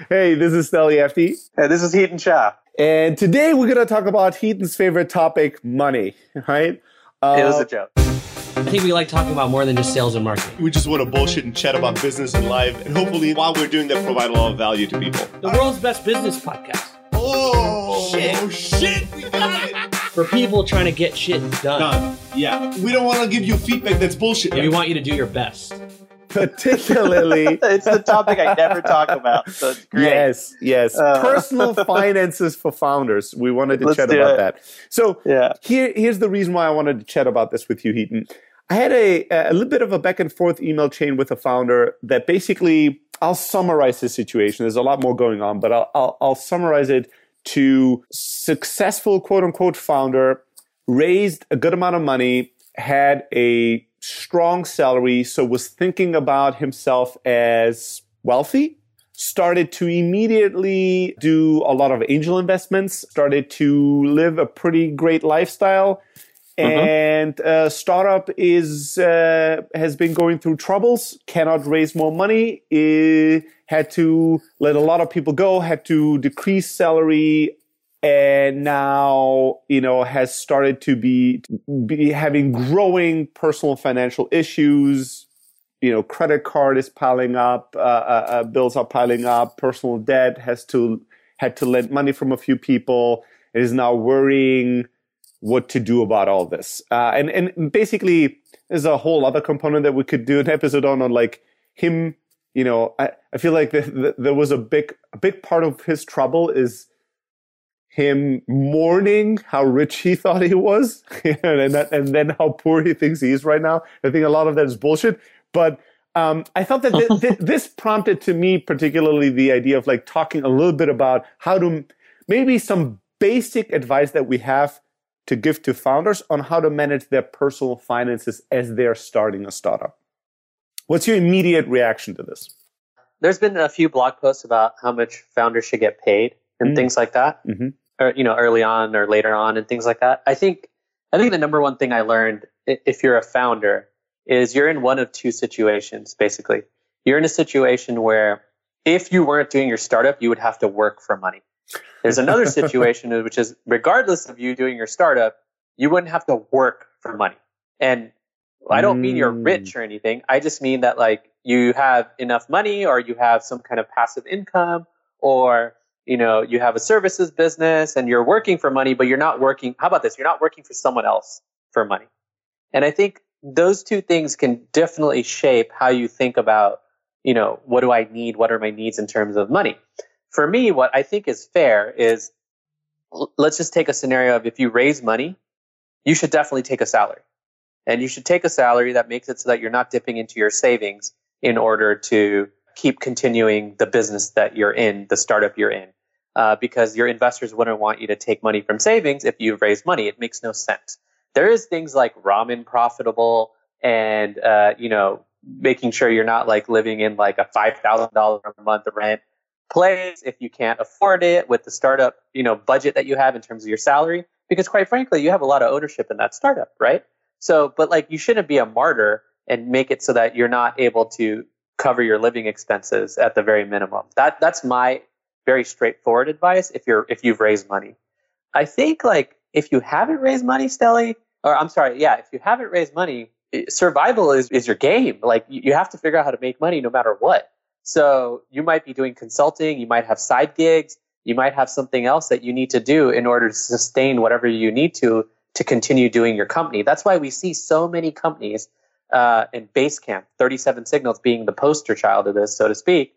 Hey, this is Stelly FD. Hey, this is Heaton Shah. And today we're going to talk about Heaton's favorite topic, money, right? It was a joke. I think we like talking about more than just sales and marketing. We just want to bullshit and chat about business and life. And hopefully, while we're doing that, provide a lot of value to people. The world's best business podcast. Oh, shit. We got it. For people trying to get shit done. Yeah. We don't want to give you feedback that's bullshit. We want you to do your best. Particularly... It's the topic I never talk about, so it's great. Yes. Personal finances for founders. We wanted to chat about that. So here's the reason why I wanted to chat about this with you, Heaton. I had a little bit of a back and forth email chain with a founder that basically, I'll summarize the situation. There's a lot more going on, but I'll summarize it to successful quote unquote founder, raised a good amount of money, had a strong salary, so was thinking about himself as wealthy, started to immediately do a lot of angel investments, started to live a pretty great lifestyle. And startup has been going through troubles, cannot raise more money, had to let a lot of people go, had to decrease salary, and now, has started to be having growing personal financial issues. Credit card is piling up, bills are piling up, personal debt had to lend money from a few people. It is now worrying what to do about all this. And basically, there's a whole other component that we could do an episode on like him. I feel like there was a big part of his trouble is him mourning how rich he thought he was, and then how poor he thinks he is right now. I think a lot of that is bullshit. But I thought that this prompted to me particularly the idea of like talking a little bit about how to maybe some basic advice that we have to give to founders on how to manage their personal finances as they're starting a startup. What's your immediate reaction to this? There's been a few blog posts about how much founders should get paid and things like that, or early on or later on and things like that. I think the number one thing I learned if you're a founder is you're in one of two situations. Basically, you're in a situation where if you weren't doing your startup, you would have to work for money. There's another situation, which is regardless of you doing your startup, you wouldn't have to work for money. And I don't mean you're rich or anything. I just mean that like you have enough money or you have some kind of passive income or, you have a services business and you're working for money, but you're not working. How about this? You're not working for someone else for money. And I think those two things can definitely shape how you think about, what do I need? What are my needs in terms of money? For me, what I think is fair is, let's just take a scenario of if you raise money, you should definitely take a salary. And you should take a salary that makes it so that you're not dipping into your savings in order to keep continuing the business that you're in, the startup you're in. Because your investors wouldn't want you to take money from savings if you've raised money. It makes no sense. There is things like ramen profitable and, making sure you're not like living in like a $5,000 a month rent place if you can't afford it with the startup, budget that you have in terms of your salary, because quite frankly, you have a lot of ownership in that startup, right? So, but like you shouldn't be a martyr and make it so that you're not able to cover your living expenses at the very minimum. That's my very straightforward advice if you've raised money. I think like if you haven't raised money, if you haven't raised money, survival is your game. Like you have to figure out how to make money no matter what. So you might be doing consulting, you might have side gigs, you might have something else that you need to do in order to sustain whatever you need to continue doing your company. That's why we see so many companies in Basecamp, 37 Signals being the poster child of this, so to speak,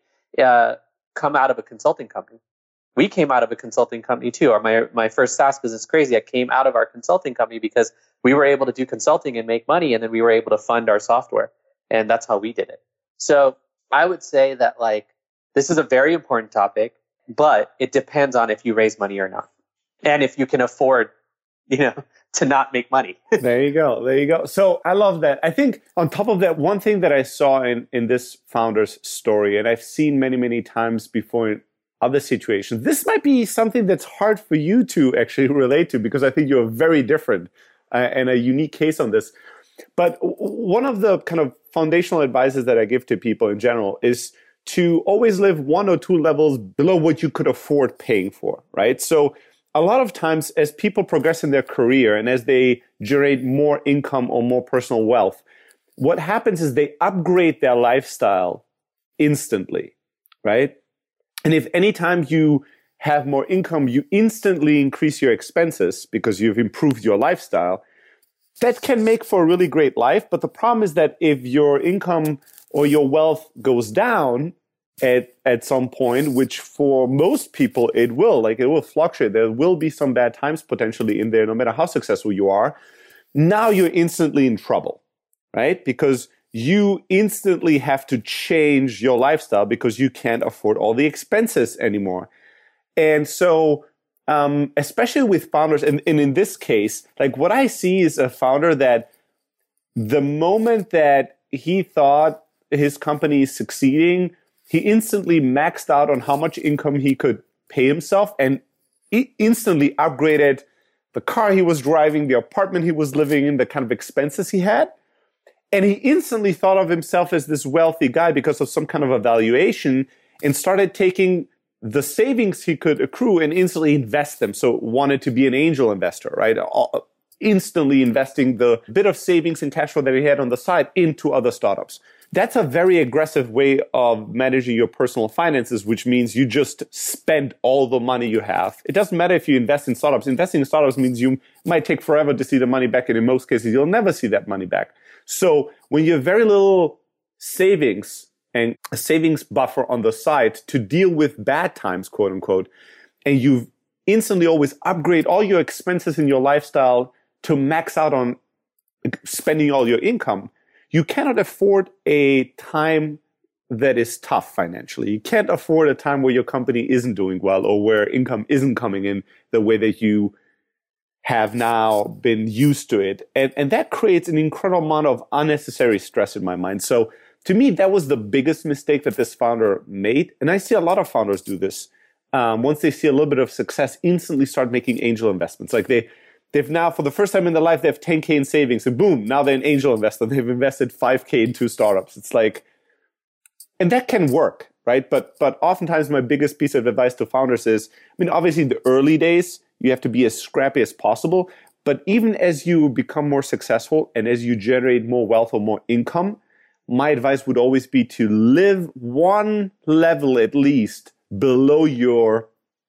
come out of a consulting company. We came out of a consulting company too. Or my first SaaS business, Crazy, I came out of our consulting company because we were able to do consulting and make money, and then we were able to fund our software. And that's how we did it. So I would say that like this is a very important topic, but it depends on if you raise money or not. And if you can afford, to not make money. There you go. So I love that. I think on top of that, one thing that I saw in this founder's story, and I've seen many, many times before in other situations, this might be something that's hard for you to actually relate to because I think you're very different and a unique case on this. But one of the kind of foundational advices that I give to people in general is to always live 1 or 2 levels below what you could afford paying for, right? So a lot of times as people progress in their career and as they generate more income or more personal wealth, what happens is they upgrade their lifestyle instantly, right? And if anytime you have more income, you instantly increase your expenses because you've improved your lifestyle, that can make for a really great life. But the problem is that if your income or your wealth goes down at some point, which for most people it will fluctuate. There will be some bad times potentially in there, no matter how successful you are. Now you're instantly in trouble, right? Because you instantly have to change your lifestyle because you can't afford all the expenses anymore. And so, especially with founders, and in this case, like what I see is a founder that the moment that he thought his company is succeeding, he instantly maxed out on how much income he could pay himself and he instantly upgraded the car he was driving, the apartment he was living in, the kind of expenses he had. And he instantly thought of himself as this wealthy guy because of some kind of evaluation and started taking the savings he could accrue and instantly invest them. So wanted to be an angel investor, right? Instantly investing the bit of savings and cash flow that he had on the side into other startups. That's a very aggressive way of managing your personal finances, which means you just spend all the money you have. It doesn't matter if you invest in startups. Investing in startups means you might take forever to see the money back, and in most cases, you'll never see that money back. So when you have very little savings and a savings buffer on the side to deal with bad times, quote unquote, and you instantly always upgrade all your expenses in your lifestyle to max out on spending all your income, you cannot afford a time that is tough financially. You can't afford a time where your company isn't doing well or where income isn't coming in the way that you have now been used to it. And that creates an incredible amount of unnecessary stress in my mind. So to me, that was the biggest mistake that this founder made. And I see a lot of founders do this. Once they see a little bit of success, instantly start making angel investments. Like they've now, for the first time in their life, they have 10K in savings, and boom, now they're an angel investor. They've invested 5K in 2 startups. It's like, and that can work, right? But oftentimes my biggest piece of advice to founders is, obviously in the early days, you have to be as scrappy as possible. But even as you become more successful and as you generate more wealth or more income, my advice would always be to live one level at least below your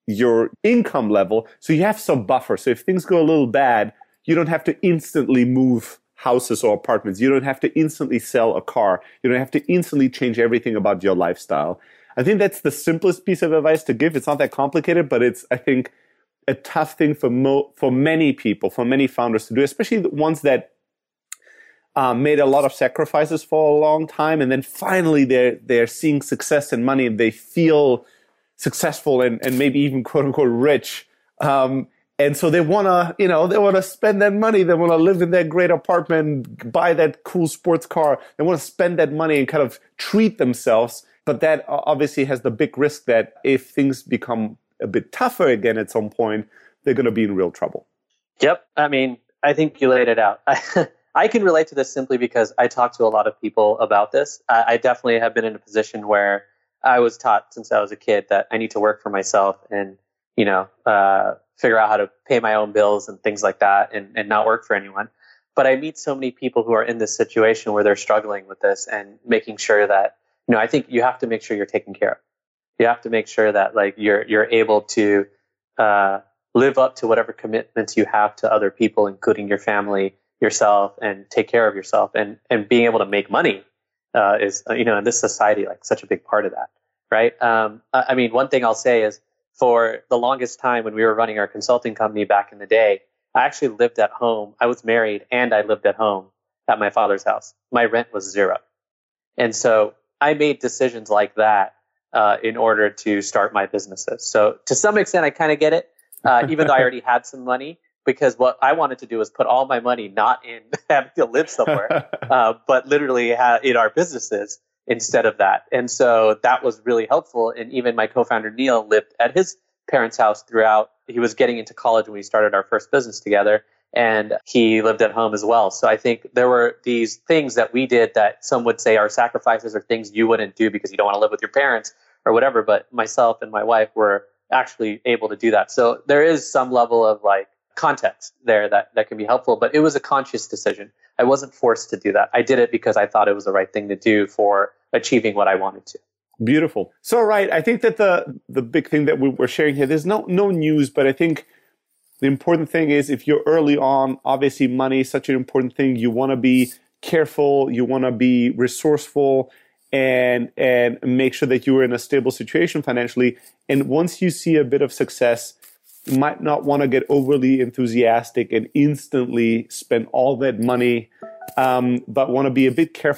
income level, so you have some buffer. So if things go a little bad, you don't have to instantly move houses or apartments. You don't have to instantly sell a car. You don't have to instantly change everything about your lifestyle. I think that's the simplest piece of advice to give. It's not that complicated, but it's, I think, a tough thing for many people, for many founders to do, especially the ones that made a lot of sacrifices for a long time, and then finally they're seeing success and money, and they feel successful and maybe even quote unquote rich. And so they want to spend that money. They want to live in that great apartment, buy that cool sports car. They want to spend that money and kind of treat themselves. But that obviously has the big risk that if things become a bit tougher again at some point, they're going to be in real trouble. Yep. I think you laid it out. I can relate to this simply because I talk to a lot of people about this. I definitely have been in a position where I was taught since I was a kid that I need to work for myself and, figure out how to pay my own bills and things like that and not work for anyone. But I meet so many people who are in this situation where they're struggling with this and making sure that, I think you have to make sure you're taken care of. You have to make sure that like you're able to live up to whatever commitments you have to other people, including your family, yourself, and take care of yourself. And being able to make money is, in this society, like such a big part of that, right? One thing I'll say is for the longest time when we were running our consulting company back in the day, I actually lived at home. I was married and I lived at home at my father's house. My rent was 0. And so I made decisions like that in order to start my businesses. So to some extent, I kind of get it, even though I already had some money, because what I wanted to do was put all my money not in having to live somewhere, but literally in our businesses instead of that. And so that was really helpful. And even my co-founder, Neil, lived at his parents' house throughout. He was getting into college when we started our first business together. and he lived at home as well. So I think there were these things that we did that some would say are sacrifices or things you wouldn't do because you don't want to live with your parents or whatever. But myself and my wife were actually able to do that. So there is some level of like context there that can be helpful, but it was a conscious decision. I wasn't forced to do that. I did it because I thought it was the right thing to do for achieving what I wanted to. Beautiful. So, right, I think that the big thing that we're sharing here, there's no news, but I think the important thing is if you're early on, obviously money is such an important thing. You want to be careful, you want to be resourceful, and make sure that you are in a stable situation financially. And once you see a bit of success, you might not want to get overly enthusiastic and instantly spend all that money, but want to be a bit careful